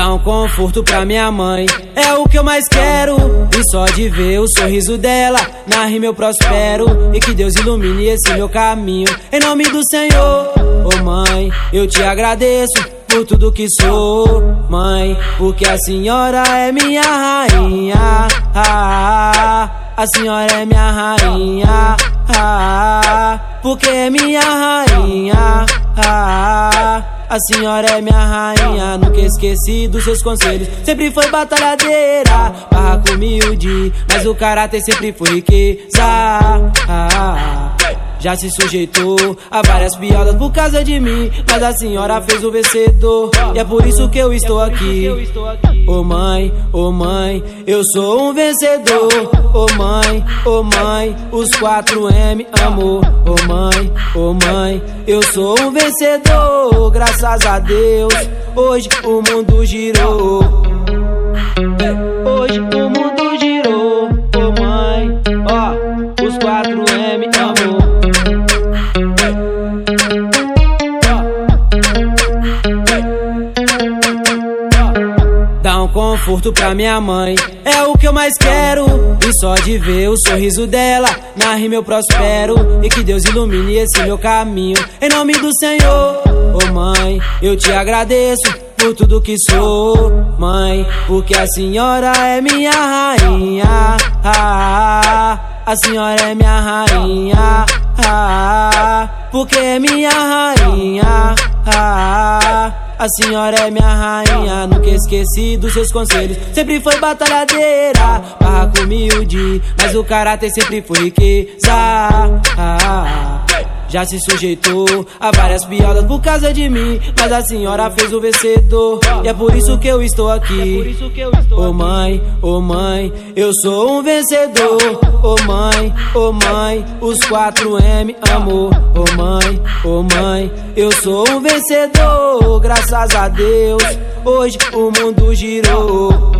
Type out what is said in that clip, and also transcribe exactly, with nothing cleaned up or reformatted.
Dá um conforto pra minha mãe, é o que eu mais quero. E só de ver o sorriso dela, na rima eu prospero. E que Deus ilumine esse meu caminho, em nome do Senhor. Ô mãe, eu te agradeço por tudo que sou, mãe, porque a senhora é minha rainha. Ah, a senhora é minha rainha. Ah, porque é minha rainha. Ah, a senhora é minha rainha. Nunca esqueci dos seus conselhos, sempre foi batalhadeira, barraco humilde, mas o caráter sempre foi riqueza. Ah, já se sujeitou a várias piadas por causa de mim, mas a senhora fez o vencedor, e é por isso que eu estou aqui. Ô mãe, ô mãe, eu sou um vencedor. Ô mãe, ô mãe, os quatro M amor. Ô mãe, ô mãe, eu sou um vencedor. Graças a Deus, hoje o mundo girou. Hoje o mundo girou. Ô mãe, ó, os quatro M amor. Dá um conforto pra minha mãe, é o que eu mais quero. E só de ver o sorriso dela, na rima eu prospero. E que Deus ilumine esse meu caminho, em nome do Senhor. Ô mãe, eu te agradeço por tudo que sou, mãe, porque a senhora é minha rainha. Ah, a senhora é minha rainha. Ah, porque é minha rainha. Ah, a senhora é minha rainha. Nunca esqueci dos seus conselhos, sempre foi batalhadeira, barraco humilde, mas o caráter sempre foi riqueza. Ah, já se sujeitou a várias piadas por causa de mim, mas a senhora fez o vencedor, e é por isso que eu estou aqui. Ô mãe, ô mãe, eu sou um vencedor. Ô mãe, ô mãe, os quatro M amor. Ô mãe, ô mãe, eu sou um vencedor. Graças a Deus, hoje o mundo girou.